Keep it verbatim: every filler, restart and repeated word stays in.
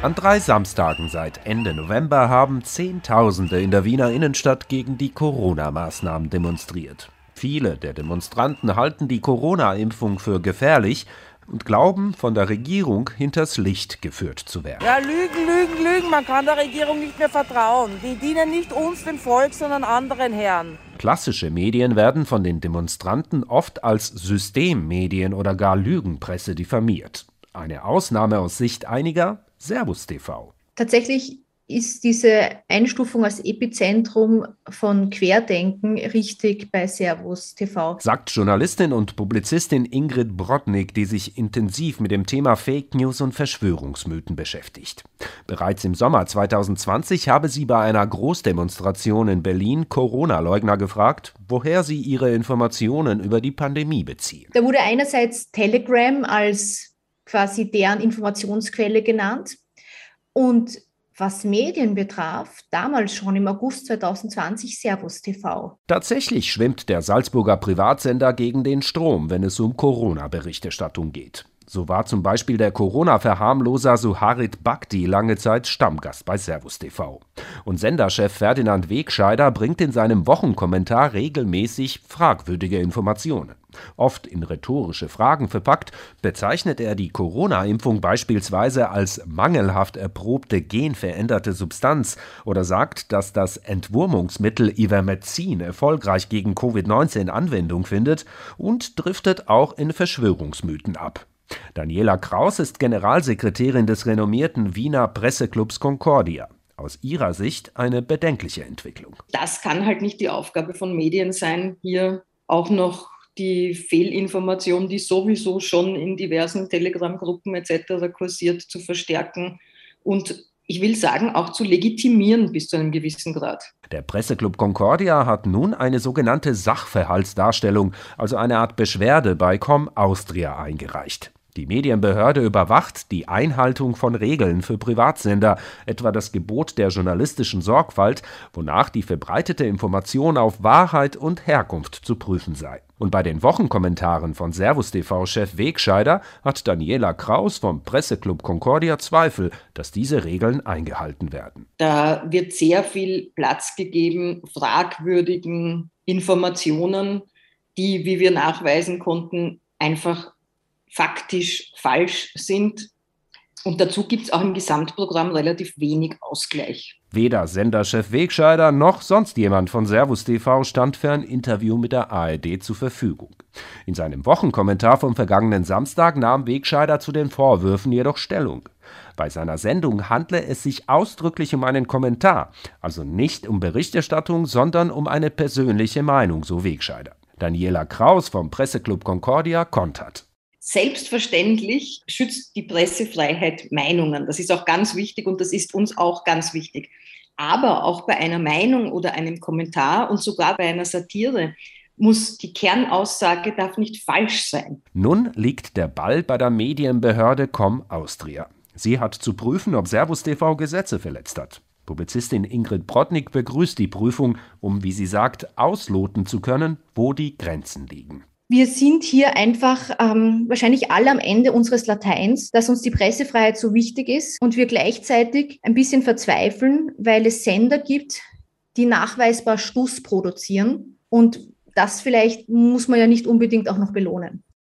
An drei Samstagen seit Ende November haben Zehntausende in der Wiener Innenstadt gegen die Corona-Maßnahmen demonstriert. Viele der Demonstranten halten die Corona-Impfung für gefährlich und glauben, von der Regierung hinters Licht geführt zu werden. Ja, Lügen, Lügen, Lügen. Man kann der Regierung nicht mehr vertrauen. Die dienen nicht uns, dem Volk, sondern anderen Herren. Klassische Medien werden von den Demonstranten oft als Systemmedien oder gar Lügenpresse diffamiert. Eine Ausnahme aus Sicht einiger: Servus T V. Tatsächlich ist diese Einstufung als Epizentrum von Querdenken richtig bei Servus T V. Sagt Journalistin und Publizistin Ingrid Brodnik, die sich intensiv mit dem Thema Fake News und Verschwörungsmythen beschäftigt. Bereits im Sommer zweitausendzwanzig habe sie bei einer Großdemonstration in Berlin Corona-Leugner gefragt, woher sie ihre Informationen über die Pandemie beziehen. Da wurde einerseits Telegram als quasi deren Informationsquelle genannt und was Medien betraf, damals schon im August zweitausendzwanzig Servus T V. Tatsächlich schwimmt der Salzburger Privatsender gegen den Strom, wenn es um Corona-Berichterstattung geht. So war zum Beispiel der Corona-Verharmloser Suharit Bhakdi lange Zeit Stammgast bei Servus T V. Und Senderchef Ferdinand Wegscheider bringt in seinem Wochenkommentar regelmäßig fragwürdige Informationen. Oft in rhetorische Fragen verpackt, bezeichnet er die Corona-Impfung beispielsweise als mangelhaft erprobte genveränderte Substanz oder sagt, dass das Entwurmungsmittel Ivermectin erfolgreich gegen Covid neunzehn Anwendung findet, und driftet auch in Verschwörungsmythen ab. Daniela Kraus ist Generalsekretärin des renommierten Wiener Presseclubs Concordia. Aus ihrer Sicht eine bedenkliche Entwicklung. Das kann halt nicht die Aufgabe von Medien sein, hier auch noch die Fehlinformation, die sowieso schon in diversen Telegram-Gruppen et cetera kursiert, zu verstärken und, ich will sagen, auch zu legitimieren bis zu einem gewissen Grad. Der Presseclub Concordia hat nun eine sogenannte Sachverhaltsdarstellung, also eine Art Beschwerde bei Com Austria eingereicht. Die Medienbehörde überwacht die Einhaltung von Regeln für Privatsender, etwa das Gebot der journalistischen Sorgfalt, wonach die verbreitete Information auf Wahrheit und Herkunft zu prüfen sei. Und bei den Wochenkommentaren von Servus T V-Chef Wegscheider hat Daniela Kraus vom Presseclub Concordia Zweifel, dass diese Regeln eingehalten werden. Da wird sehr viel Platz gegeben fragwürdigen Informationen, die, wie wir nachweisen konnten, einfach faktisch falsch sind. Und dazu gibt es auch im Gesamtprogramm relativ wenig Ausgleich. Weder Senderchef Wegscheider noch sonst jemand von Servus T V stand für ein Interview mit der A R D zur Verfügung. In seinem Wochenkommentar vom vergangenen Samstag nahm Wegscheider zu den Vorwürfen jedoch Stellung. Bei seiner Sendung handle es sich ausdrücklich um einen Kommentar, also nicht um Berichterstattung, sondern um eine persönliche Meinung, so Wegscheider. Daniela Kraus vom Presseclub Concordia kontert. Selbstverständlich schützt die Pressefreiheit Meinungen. Das ist auch ganz wichtig und das ist uns auch ganz wichtig. Aber auch bei einer Meinung oder einem Kommentar und sogar bei einer Satire muss die Kernaussage darf nicht falsch sein. Nun liegt der Ball bei der Medienbehörde Com Austria. Sie hat zu prüfen, ob Servus T V Gesetze verletzt hat. Publizistin Ingrid Brodnik begrüßt die Prüfung, um, wie sie sagt, ausloten zu können, wo die Grenzen liegen. Wir sind hier einfach ähm, wahrscheinlich alle am Ende unseres Lateins, dass uns die Pressefreiheit so wichtig ist und wir gleichzeitig ein bisschen verzweifeln, weil es Sender gibt, die nachweisbar Stuss produzieren, und das vielleicht muss man ja nicht unbedingt auch noch belohnen.